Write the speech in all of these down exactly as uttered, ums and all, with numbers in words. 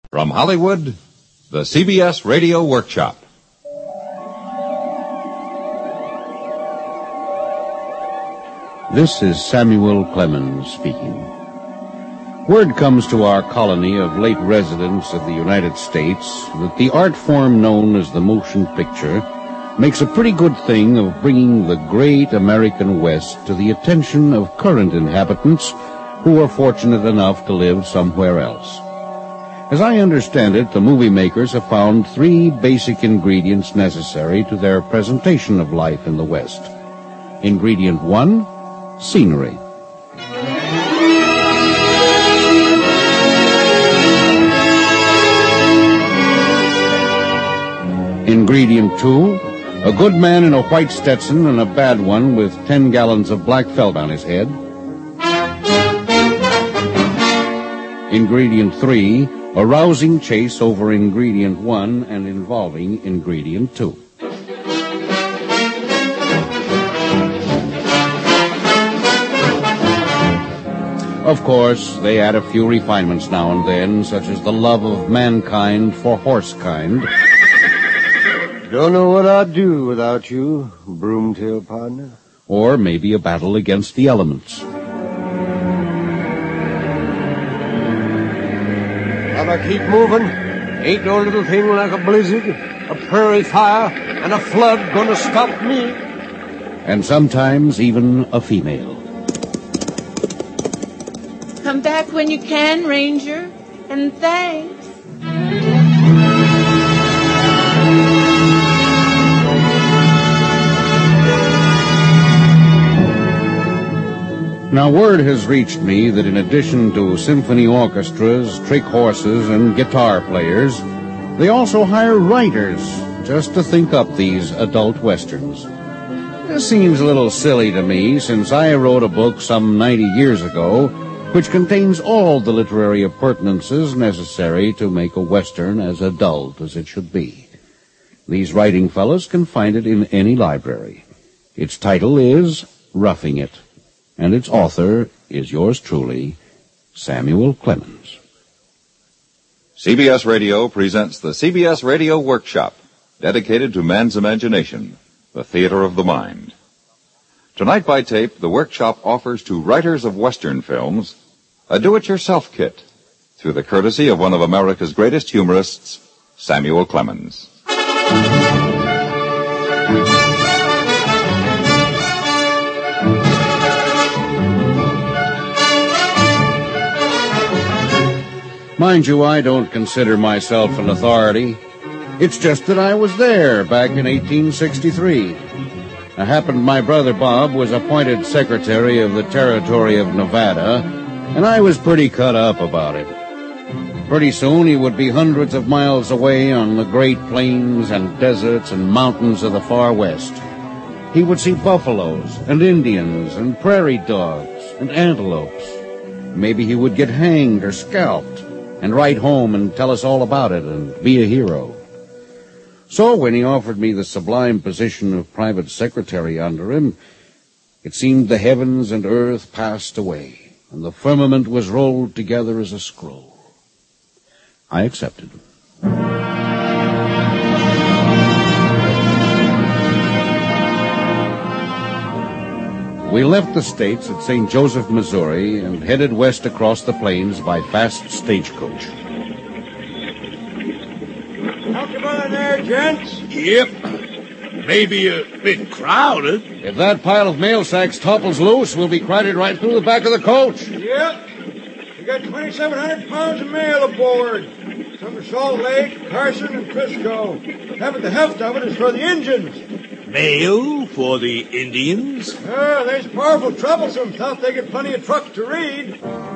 From Hollywood, the C B S Radio Workshop. This is Samuel Clemens speaking. Word comes to our colony of late residents of the United States that the art form known as the motion picture makes a pretty good thing of bringing the great American West to the attention of current inhabitants who are fortunate enough to live somewhere else. As I understand it, the movie makers have found three basic ingredients necessary to their presentation of life in the West. Ingredient one, scenery. Ingredient two, a good man in a white Stetson and a bad one with ten gallons of black felt on his head. Ingredient three, a rousing chase over ingredient one and involving ingredient two. Of course, they add a few refinements now and then, such as the love of mankind for horsekind. Don't know what I'd do without you, broomtail partner. Or maybe a battle against the elements. Gotta keep moving. Ain't no little thing like a blizzard, a prairie fire, and a flood gonna stop me. And sometimes even a female. Come back when you can, Ranger, and thanks. Now, word has reached me that in addition to symphony orchestras, trick horses, and guitar players, they also hire writers just to think up these adult westerns. This seems a little silly to me, since I wrote a book some ninety years ago which contains all the literary appurtenances necessary to make a western as adult as it should be. These writing fellows can find it in any library. Its title is Roughing It. And its author is yours truly, Samuel Clemens. C B S Radio presents the C B S Radio Workshop, dedicated to man's imagination, the theater of the mind. Tonight by tape, the Workshop offers to writers of Western films a do-it-yourself kit through the courtesy of one of America's greatest humorists, Samuel Clemens. Mind you, I don't consider myself an authority. It's just that I was there back in eighteen sixty-three. It happened my brother Bob was appointed Secretary of the Territory of Nevada, and I was pretty cut up about it. Pretty soon he would be hundreds of miles away on the great plains and deserts and mountains of the far west. He would see buffaloes and Indians and prairie dogs and antelopes. Maybe he would get hanged or scalped, and write home and tell us all about it and be a hero. So when he offered me the sublime position of private secretary under him, it seemed the heavens and earth passed away, and the firmament was rolled together as a scroll. I accepted. We left the States at Saint Joseph, Missouri, and headed west across the plains by fast stagecoach. Comfortable there, gents? Yep. Maybe a bit crowded. If that pile of mail sacks topples loose, we'll be crowded right through the back of the coach. Yep. We got twenty-seven hundred pounds of mail aboard. Some for Salt Lake, Carson, and Frisco. Having the heft of it is for the Injuns. Mail for the Indians? Oh, they's powerful troublesome. Thought they get plenty of trucks to read.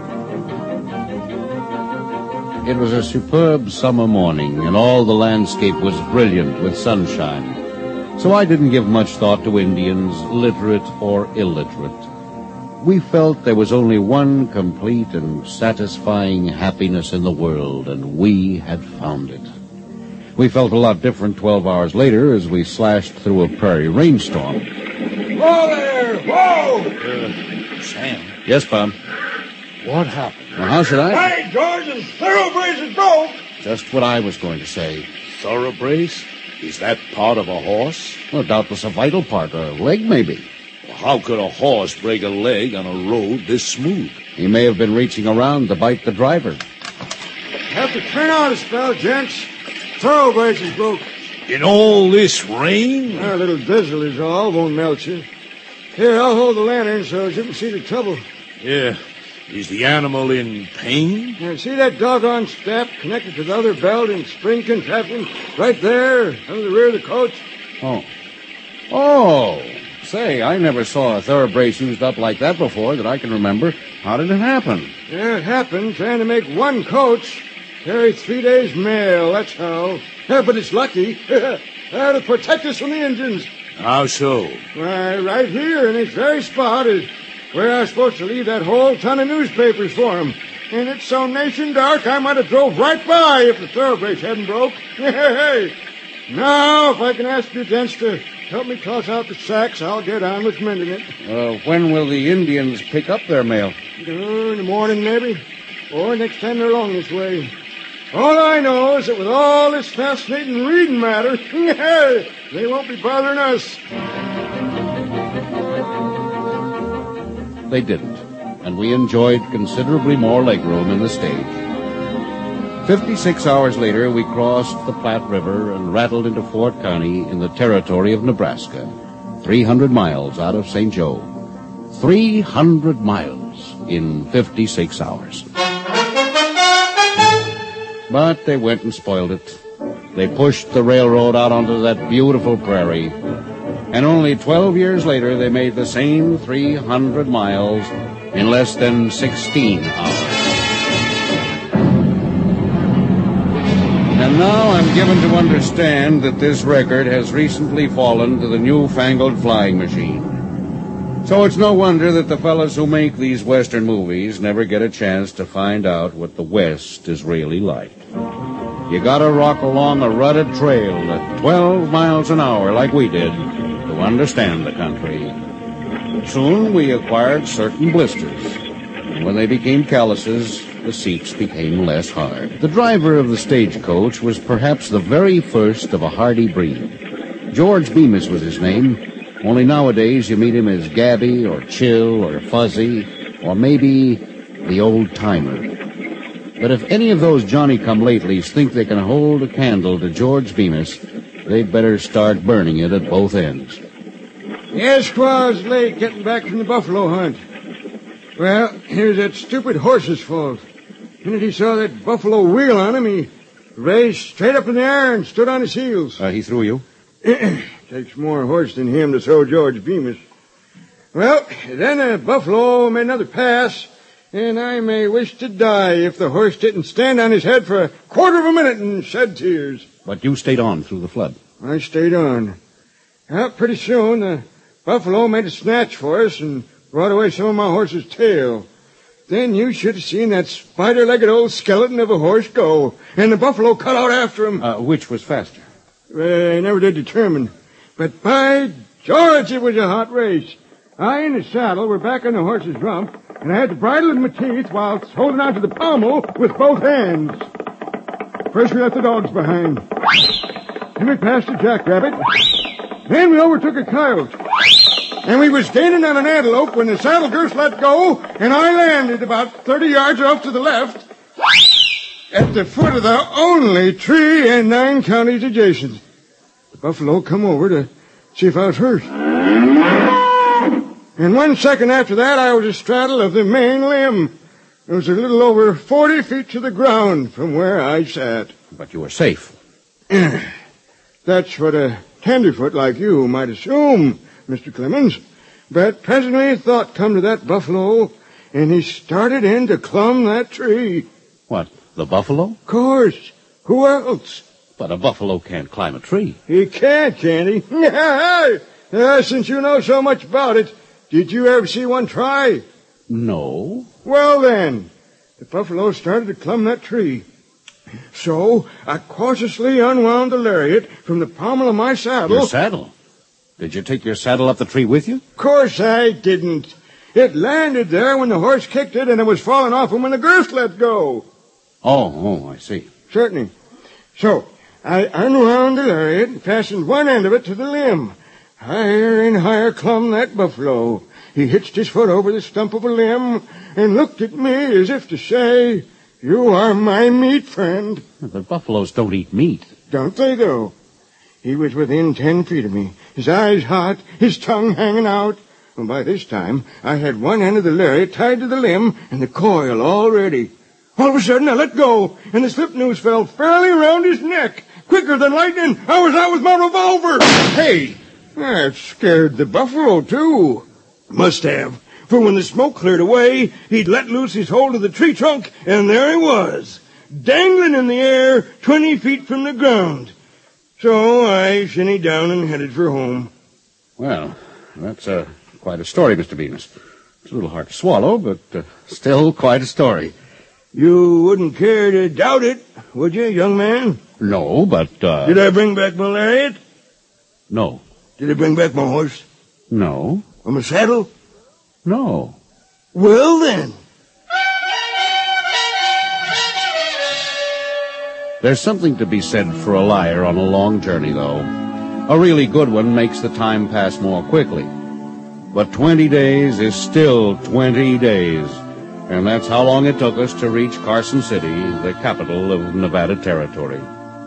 It was a superb summer morning, and all the landscape was brilliant with sunshine. So I didn't give much thought to Indians, literate or illiterate. We felt there was only one complete and satisfying happiness in the world, and we had found it. We felt a lot different twelve hours later as we slashed through a prairie rainstorm. Whoa there! Whoa! Uh, Sam. Yes, Bob. What happened? Now, how should I? Hey, George, the thoroughbreds is broke. Just what I was going to say. Thoroughbrace? Is that part of a horse? Well, doubtless a vital part, a leg maybe. Well, how could a horse break a leg on a road this smooth? He may have been reaching around to bite the driver. Have to turn out a spell, gents. Thoroughbrace is broke. In all this rain? A little drizzle is all. Won't melt you. Here, I'll hold the lantern so you can see the trouble. Yeah. Is the animal in pain? Now, see that doggone strap connected to the other belt and spring contraption right there under the rear of the coach? Oh. Oh. Say, I never saw a thoroughbrace used up like that before that I can remember. How did it happen? Yeah, it happened trying to make one coach carry three days' mail, that's how. Yeah, but it's lucky. That'll protect us from the Indians. How so? Why, right here in this very spot is where I was supposed to leave that whole ton of newspapers for 'em. And it's so nation dark I might have drove right by if the thoroughbrace hadn't broke. Hey, now, if I can ask you gents to help me toss out the sacks, I'll get on with mending it. Uh, when will the Indians pick up their mail? Uh, in the morning, maybe. Or next time they're along this way. All I know is that with all this fascinating reading matter, they won't be bothering us. They didn't, and we enjoyed considerably more legroom in the stage. Fifty-six hours later, we crossed the Platte River and rattled into Fort County in the territory of Nebraska, three hundred miles out of Saint Joe. three hundred miles in fifty-six hours. But they went and spoiled it. They pushed the railroad out onto that beautiful prairie. And only twelve years later, they made the same three hundred miles in less than sixteen hours. And now I'm given to understand that this record has recently fallen to the newfangled flying machine. So it's no wonder that the fellas who make these Western movies never get a chance to find out what the West is really like. You gotta rock along a rutted trail at twelve miles an hour like we did to understand the country. Soon we acquired certain blisters. And when they became calluses, the seats became less hard. The driver of the stagecoach was perhaps the very first of a hardy breed. George Bemis was his name. Only nowadays you meet him as Gabby or Chill or Fuzzy or maybe the old-timer. But if any of those Johnny-come-latelys think they can hold a candle to George Bemis, they'd better start burning it at both ends. Yes, squaw was late getting back from the buffalo hunt. Well, here's that stupid horse's fault. The minute he saw that buffalo wheel on him, he raised straight up in the air and stood on his heels. Uh, he threw you? Takes more horse than him to throw George Bemis. Well, then the buffalo made another pass, and I may wish to die if the horse didn't stand on his head for a quarter of a minute and shed tears. But you stayed on through the flood. I stayed on. Well, pretty soon the buffalo made a snatch for us and brought away some of my horse's tail. Then you should have seen that spider-legged old skeleton of a horse go, and the buffalo cut out after him. Uh, which was faster? I never did determine. But by George, it was a hot race. I in the saddle were back on the horse's rump, and I had the bridle in my teeth while holding on to the pommel with both hands. First we left the dogs behind. Then we passed a jackrabbit. Then we overtook a coyote. And we was gaining on an antelope when the saddle girths let go, and I landed about thirty yards off to the left at the foot of the only tree in nine counties adjacent. The buffalo come over to see if I was hurt. And one second after that, I was astraddle of the main limb. It was a little over forty feet to the ground from where I sat. But you were safe. That's what a tenderfoot like you might assume, Mister Clemens. But presently thought come to that buffalo, and he started in to climb that tree. What, the buffalo? Of course. Who else? But a buffalo can't climb a tree. He can't, can't he? uh, since you know so much about it, did you ever see one try? No. Well, then, the buffalo started to climb that tree. So I cautiously unwound the lariat from the pommel of my saddle. Your saddle? Did you take your saddle up the tree with you? Of course I didn't. It landed there when the horse kicked it, and it was falling off him when the girth let go. Oh, oh, I see. certainly. So, I unwound the lariat and fastened one end of it to the limb. Higher and higher clumb that buffalo. He hitched his foot over the stump of a limb and looked at me as if to say, "You are my meat, friend." But buffaloes don't eat meat. Don't they, though? He was within ten feet of me, his eyes hot, his tongue hanging out. And by this time, I had one end of the lariat tied to the limb and the coil all ready. All of a sudden, I let go, and the slip noose fell fairly around his neck. Quicker than lightning, I was out with my revolver. Hey! That scared the buffalo, too. Must have, for when the smoke cleared away, he'd let loose his hold of the tree trunk, and there he was, dangling in the air twenty feet from the ground. So I shinnied down and headed for home. Well, that's uh, quite a story, Mister Bemis. It's a little hard to swallow, but uh, still quite a story. You wouldn't care to doubt it, would you, young man? No, but... Uh... Did I bring back my lariat? No. Did I bring back my horse? No. Or my saddle? No. Well, then. There's something to be said for a liar on a long journey, though. A really good one makes the time pass more quickly. But twenty days is still twenty days. And that's how long it took us to reach Carson City, the capital of Nevada Territory.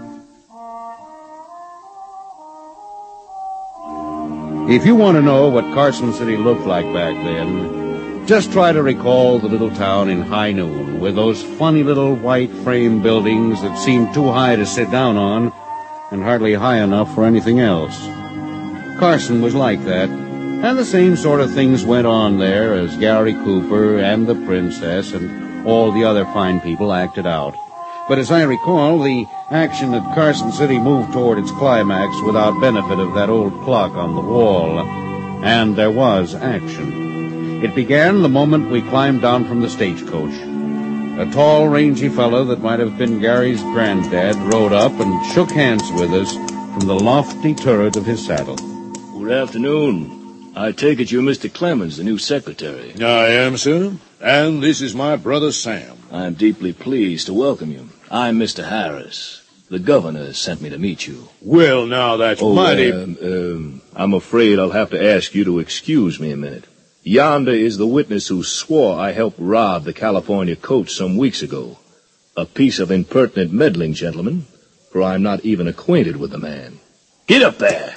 If you want to know what Carson City looked like back then, just try to recall the little town in high noon with those funny little white frame buildings that seemed too high to sit down on and hardly high enough for anything else. Carson was like that, and the same sort of things went on there as Gary Cooper and the princess and all the other fine people acted out. But as I recall, the action at Carson City moved toward its climax without benefit of that old clock on the wall. And there was action. It began the moment we climbed down from the stagecoach. A tall, rangy fellow that might have been Gary's granddad rode up and shook hands with us from the lofty turret of his saddle. Good afternoon. I take it you're Mister Clemens, the new secretary. I am, sir. And this is my brother Sam. I'm deeply pleased to welcome you. I'm Mister Harris. The governor sent me to meet you. Well, now, that's oh, mighty... Um, um, I'm afraid I'll have to ask you to excuse me a minute. Yonder is the witness who swore I helped rob the California coach some weeks ago. A piece of impertinent meddling, gentlemen, for I'm not even acquainted with the man. Get up there!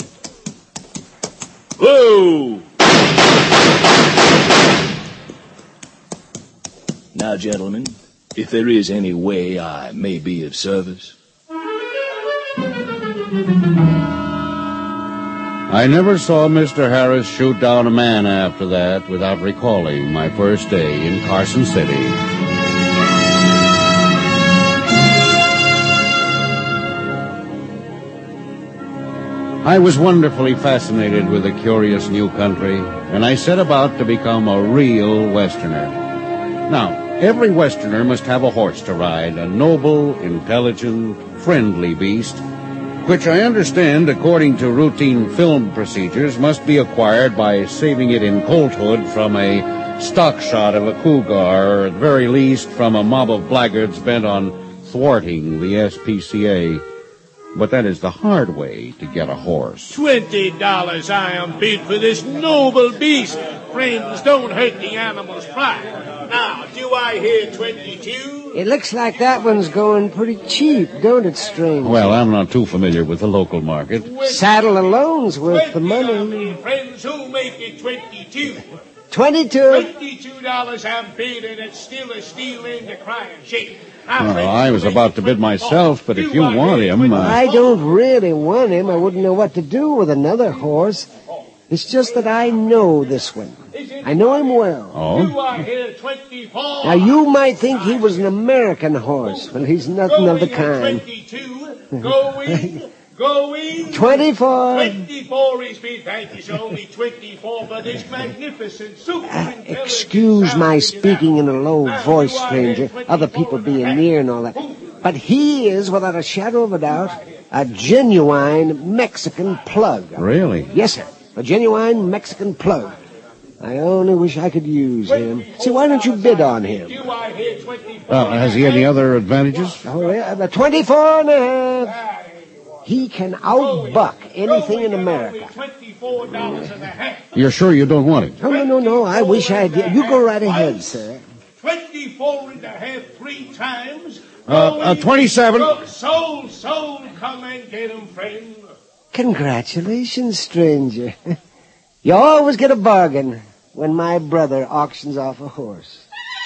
Whoa! Now, gentlemen, if there is any way I may be of service... I never saw Mister Harris shoot down a man after that without recalling my first day in Carson City. I was wonderfully fascinated with the curious new country, and I set about to become a real Westerner. Now, every Westerner must have a horse to ride, a noble, intelligent, friendly beast, which I understand, according to routine film procedures, must be acquired by saving it in colthood from a stock shot of a cougar, or at very least from a mob of blackguards bent on thwarting the S P C A. But that is the hard way to get a horse. Twenty dollars I am bid for this noble beast. Friends, don't hurt the animal's pride. Now, do I hear twenty-two? It looks like that one's going pretty cheap, don't it, Strange? Well, I'm not too familiar with the local market. Saddle alone's worth the money. Friends, who make it twenty-two? Twenty-two. Twenty-two dollars I'm bid, and it's still a steal in the crying shape. Well, I was about to bid myself, but if you want him... Uh... I don't really want him. I wouldn't know what to do with another horse. It's just that I know this one. I know him well. Oh? Now, you might think he was an American horse, but he's nothing of the kind. Going, going. Twenty-four. Twenty-four is bid. Thank you, so only twenty-four for this magnificent, super Uh, excuse my speaking in a low voice, stranger, other people being near and all that. But he is, without a shadow of a doubt, a genuine Mexican plug. Really? Yes, sir. A genuine Mexican plug. I only wish I could use him. See, why don't you bid on him? hear twenty-four. Uh, has he any other advantages? Oh, yeah, the twenty-four and a half. He can outbuck anything in America. twenty-four dollars and a half. You're sure you don't want it? No, no, no, no. I wish I did. You go right ahead, sir. twenty-four and a half three times. Uh, uh, twenty-seven. Sold, sold. Come and get him, friend. Congratulations, stranger. You always get a bargain when my brother auctions off a horse.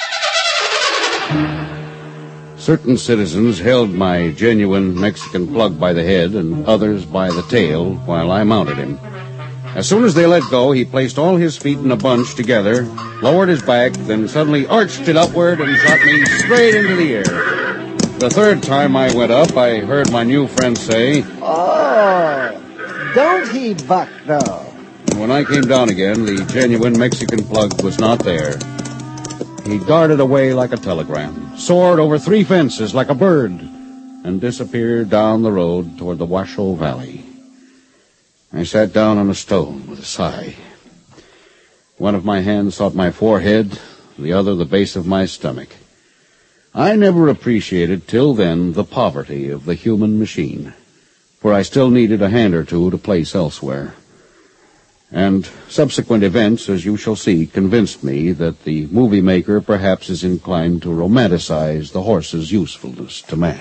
Certain citizens held my genuine Mexican plug by the head and others by the tail while I mounted him. As soon as they let go, he placed all his feet in a bunch together, lowered his back, then suddenly arched it upward and shot me straight into the air. The third time I went up, I heard my new friend say, "Oh, don't he buck, though?" And when I came down again, the genuine Mexican plug was not there. He darted away like a telegram, soared over three fences like a bird, and disappeared down the road toward the Washoe Valley. I sat down on a stone with a sigh. One of my hands sought my forehead, the other the base of my stomach. I never appreciated till then the poverty of the human machine, for I still needed a hand or two to place elsewhere. And subsequent events, as you shall see, convinced me that the movie maker perhaps is inclined to romanticize the horse's usefulness to man.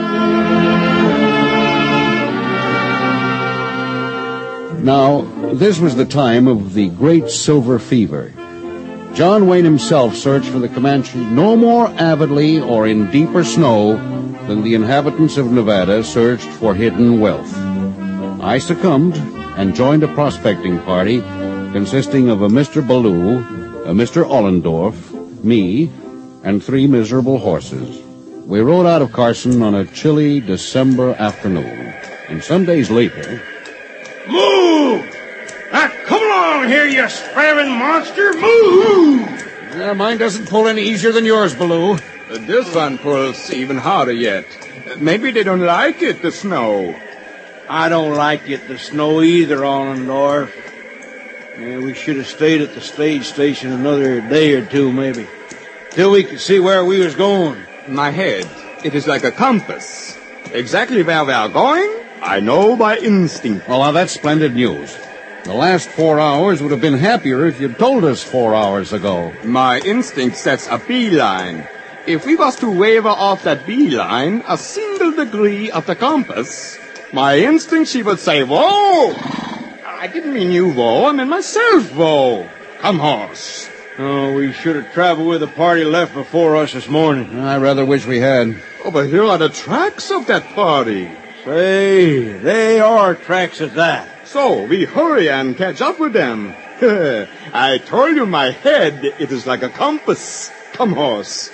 Now, this was the time of the great silver fever. John Wayne himself searched for the Comanche no more avidly or in deeper snow than the inhabitants of Nevada searched for hidden wealth. I succumbed and joined a prospecting party consisting of a Mister Ballou, a Mister Ollendorf, me, and three miserable horses. We rode out of Carson on a chilly December afternoon, and some days later... Move! Ah, come along here, you sparing monster! Move! Yeah, mine doesn't pull any easier than yours, Ballou. Uh, this one pulls even harder yet. Uh, maybe they don't like it, the snow. I don't like it, the snow either, Ollendorf. Yeah, we should have stayed at the stage station another day or two, maybe. Till we could see where we was going. My head, it is like a compass. Exactly where we are going, I know by instinct. Well, now, that's splendid news. The last four hours would have been happier if you'd told us four hours ago. My instinct sets a beeline. If we was to waver off that beeline a single degree of the compass... My instinct, she would say, whoa! I didn't mean you, whoa. I meant myself, whoa. Come, horse. Oh, we should have traveled with the party left before us this morning. I rather wish we had. Oh, but here are the tracks of that party. Say, they are tracks at that. So, we hurry and catch up with them. I told you my head, it is like a compass. Come, horse.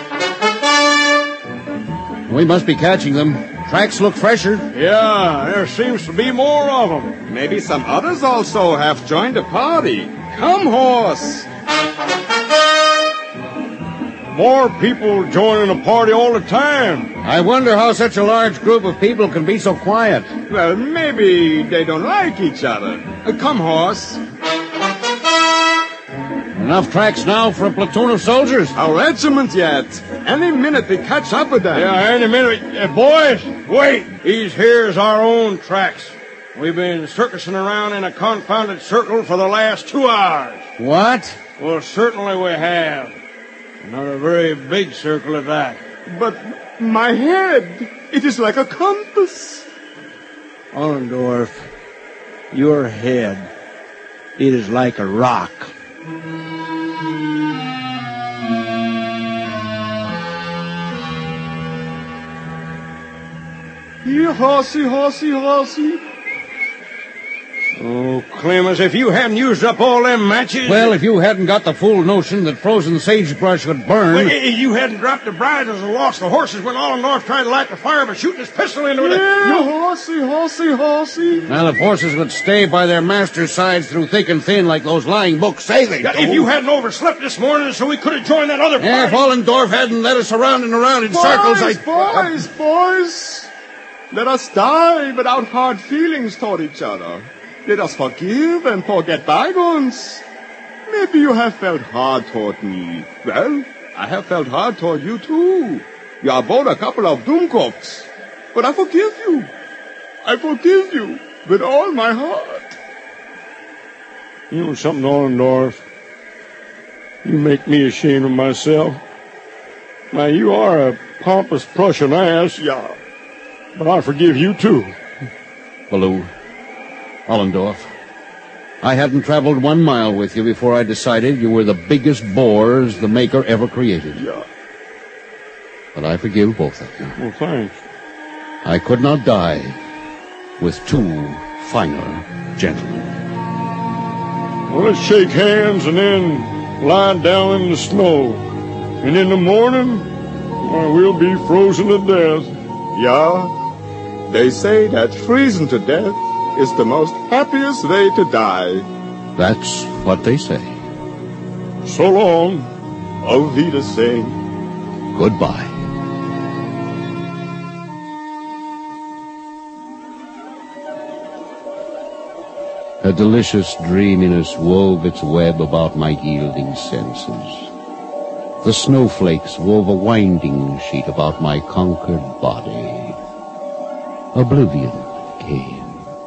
We must be catching them. Tracks look fresher. Yeah, there seems to be more of them. Maybe some others also have joined the party. Come, horse. More people joining the party all the time. I wonder how such a large group of people can be so quiet. Well, maybe they don't like each other. Uh, come, horse. Enough tracks now for a platoon of soldiers. A regiment yet. Any minute we catch up with them. Yeah, any minute. Uh, boys, wait. These here's our own tracks. We've been circusing around in a confounded circle for the last two hours. What? Well, certainly we have. Not a very big circle at that. But my head, it is like a compass. Ollendorf, your head, it is like a rock. Here, horsey, horsey, horsey. Oh, Clem, as if you hadn't used up all them matches. Well, if you hadn't got the fool notion that frozen sagebrush would burn... Well, you hadn't dropped the bridles and lost the horses when Ollendorf tried to light the fire by shooting his pistol into it. Yeah, no. Horsey, horsey, horsey. Well, if horses would stay by their master's sides through thick and thin like those lying books say they do... If you hadn't overslept this morning so we could have joined that other party... Yeah, if Ollendorf hadn't led us around and around in boys, circles, I... Boys, boys, let us die without hard feelings toward each other. Let us forgive and forget bygones. Maybe you have felt hard toward me. Well, I have felt hard toward you, too. You are both a couple of doomcocks. But I forgive you. I forgive you with all my heart. You know something, Ollendorf? You make me ashamed of myself. Now, you are a pompous Prussian ass. Yeah. But I forgive you, too. Baloo, Ollendorf, I hadn't traveled one mile with you before I decided you were the biggest bores the Maker ever created. Yeah. But I forgive both of you. Well, thanks. I could not die with two finer gentlemen. Well, let's shake hands and then lie down in the snow. And in the morning, well, we'll be frozen to death. Yeah. They say that freezing to death is the most happiest way to die. That's what they say. So long. Auf Wiedersehen. Goodbye. A delicious dreaminess wove its web about my yielding senses. The snowflakes wove a winding sheet about my conquered body. Oblivion came.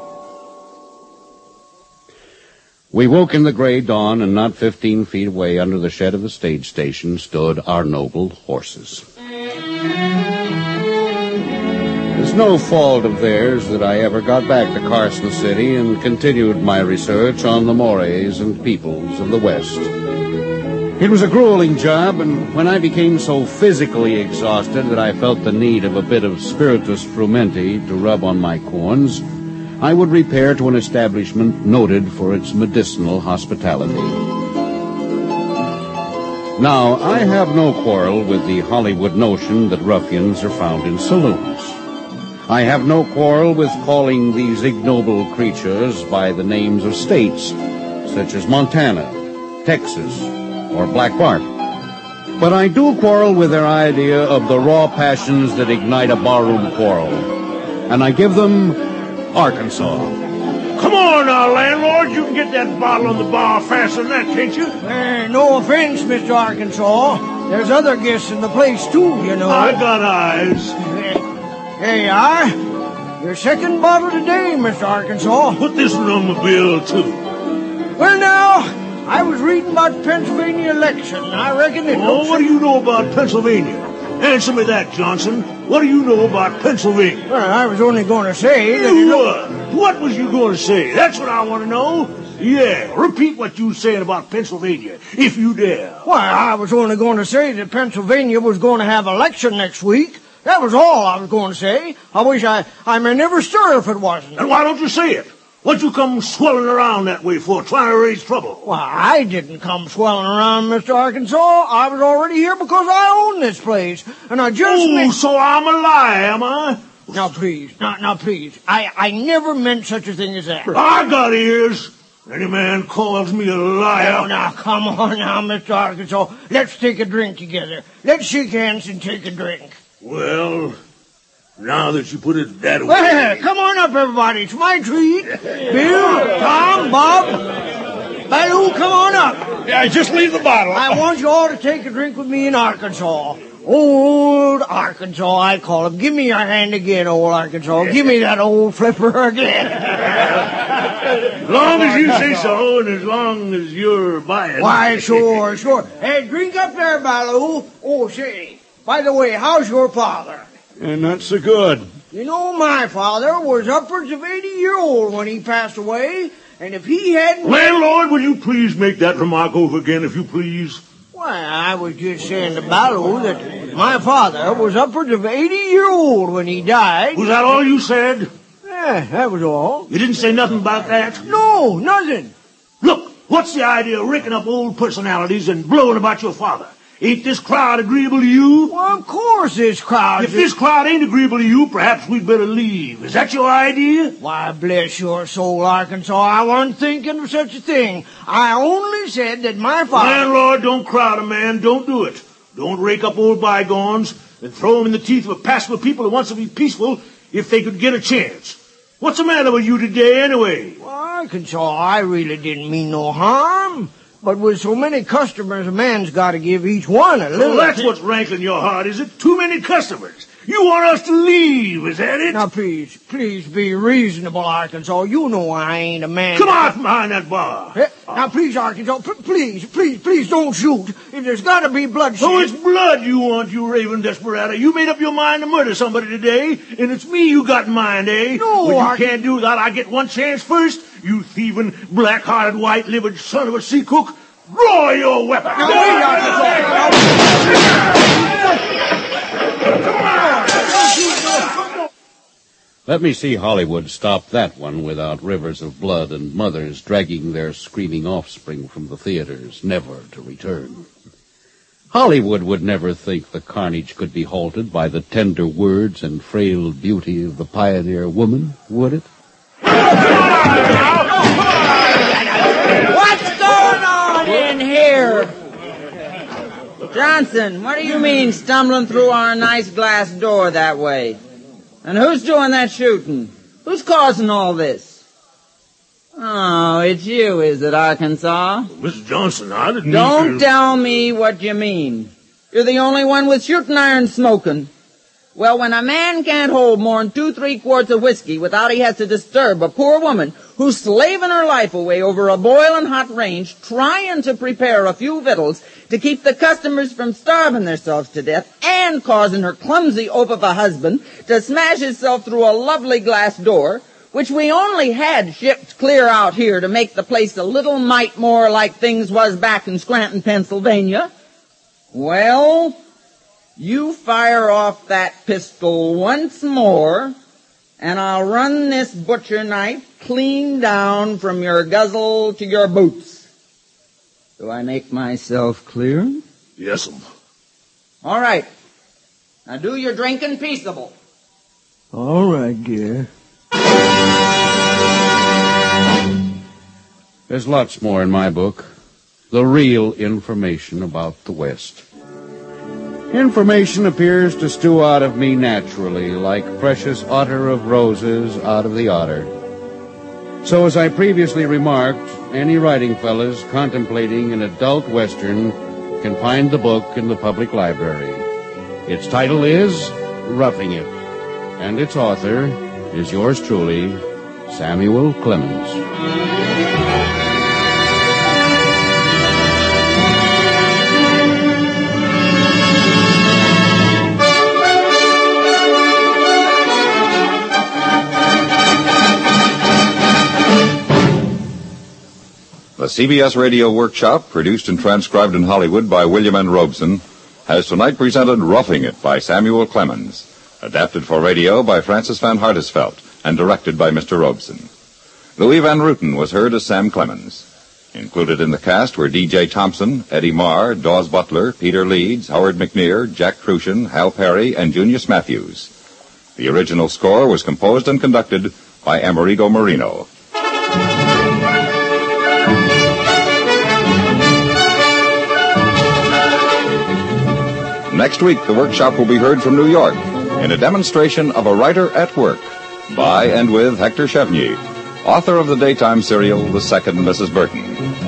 We woke in the gray dawn, and not fifteen feet away under the shed of the stage station stood our noble horses. It's no fault of theirs that I ever got back to Carson City and continued my research on the mores and peoples of the West. It was a grueling job, and when I became so physically exhausted that I felt the need of a bit of spiritus frumenti to rub on my corns, I would repair to an establishment noted for its medicinal hospitality. Now, I have no quarrel with the Hollywood notion that ruffians are found in saloons. I have no quarrel with calling these ignoble creatures by the names of states, such as Montana, Texas, or Black Bart. But I do quarrel with their idea of the raw passions that ignite a barroom quarrel. And I give them Arkansas. Come on now, landlord. You can get that bottle on the bar faster than that, can't you? Uh, no offense, Mister Arkansas. There's other guests in the place, too, you know. I got eyes. Here you are. Your second bottle today, Mister Arkansas. Put this one on my bill, too. Well, now, I was reading about the Pennsylvania election. I reckon it Oh, looks... what do you know about Pennsylvania? Answer me that, Johnson. What do you know about Pennsylvania? Well, I was only going to say that... You it what? What was you going to say? That's what I want to know. Yeah, repeat what you were saying about Pennsylvania, if you dare. Why, I was only going to say that Pennsylvania was going to have election next week. That was all I was going to say. I wish I, I may never stir if it wasn't. And why don't you say it? What you come swelling around that way for, trying to raise trouble? Why, I didn't come swelling around, Mister Arkansas. I was already here because I own this place. And I just... Oh, made... so I'm a liar, am I? Now, please. Now, now, please. I, I never meant such a thing as that. I got ears. Any man calls me a liar. Oh, now, come on now, Mister Arkansas. Let's take a drink together. Let's shake hands and take a drink. Well, now that you put it that way... Well, come on up, everybody. It's my treat. Bill, Tom, Bob, Baloo, come on up. Yeah, just leave the bottle. I want you all to take a drink with me in Arkansas. Old Arkansas, I call him. Give me your hand again, old Arkansas. Give me that old flipper again. As long as you say so, and as long as you're buying. Why, sure, sure. Hey, drink up there, Baloo. Oh, say, by the way, how's your father? And not so good. You know, my father was upwards of eighty year old when he passed away, and if he hadn't... Landlord, will you please make that remark over again, if you please? Why, I was just saying to Baloo that my father was upwards of eighty year old when he died. Was that all you said? Yeah, that was all. You didn't say nothing about that? No, nothing. Look, what's the idea of raking up old personalities and blowing about your father? Ain't this crowd agreeable to you? Well, of course this crowd... If this crowd ain't agreeable to you, perhaps we'd better leave. Is that your idea? Why, bless your soul, Arkansas, I wasn't thinking of such a thing. I only said that my father... Landlord, don't crowd a man. Don't do it. Don't rake up old bygones and throw them in the teeth of a passable people who wants to be peaceful if they could get a chance. What's the matter with you today, anyway? Well, Arkansas, I really didn't mean no harm. But with so many customers, a man's got to give each one a little. Well, that's what's rankling your heart, is it? Too many customers. You want us to leave, is that it? Now, please, please be reasonable, Arkansas. You know I ain't a man. Come on behind that bar. Eh, now, please, Arkansas, p- please, please, please don't shoot. If there's got to be bloodshed. So it's blood you want, you raving desperado. You made up your mind to murder somebody today, and it's me you got in mind, eh? No, Well, you Ar- can't do that. I get one chance first. You thieving, black-hearted, white-livered son of a sea cook. Draw your weapon. Now, wait, Arkansas. Let me see Hollywood stop that one without rivers of blood and mothers dragging their screaming offspring from the theaters, never to return. Hollywood would never think the carnage could be halted by the tender words and frail beauty of the pioneer woman, would it? What's going on in here? Johnson, what do you mean stumbling through our nice glass door that way? And who's doing that shooting? Who's causing all this? Oh, it's you, is it, Arkansas? Mister Johnson, I didn't Don't mean to... tell me what you mean. You're the only one with shooting iron smoking. Well, when a man can't hold more than two, three quarts of whiskey without he has to disturb a poor woman who's slaving her life away over a boiling hot range trying to prepare a few victuals to keep the customers from starving themselves to death and causing her clumsy oaf of a husband to smash himself through a lovely glass door, which we only had shipped clear out here to make the place a little mite more like things was back in Scranton, Pennsylvania. Well, you fire off that pistol once more, and I'll run this butcher knife clean down from your guzzle to your boots. Do I make myself clear? Yes'm. All right. Now do your drinking peaceable. All right, dear. There's lots more in my book. The real information about the West. Information appears to stew out of me naturally, like precious otter of roses out of the otter. So, as I previously remarked, any writing fellows contemplating an adult Western can find the book in the public library. Its title is Roughing It, and its author is yours truly, Samuel Clemens. The C B S Radio Workshop, produced and transcribed in Hollywood by William N. Robeson, has tonight presented Roughing It by Samuel Clemens, adapted for radio by Francis Van Hartisfeld, and directed by Mister Robeson. Louis Van Ruten was heard as Sam Clemens. Included in the cast were D J Thompson, Eddie Marr, Dawes Butler, Peter Leeds, Howard McNear, Jack Crucian, Hal Perry, and Junius Matthews. The original score was composed and conducted by Amerigo Marino. Next week, the workshop will be heard from New York in a demonstration of A Writer at Work by and with Hector Chevnier, author of the daytime serial The Second Missus Burton.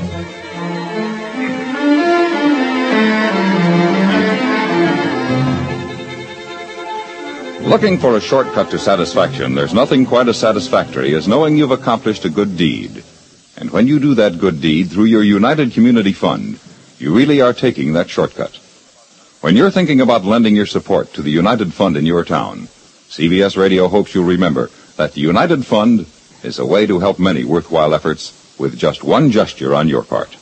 Looking for a shortcut to satisfaction, there's nothing quite as satisfactory as knowing you've accomplished a good deed. And when you do that good deed through your United Community Fund, you really are taking that shortcut. When you're thinking about lending your support to the United Fund in your town, C B S Radio hopes you'll remember that the United Fund is a way to help many worthwhile efforts with just one gesture on your part.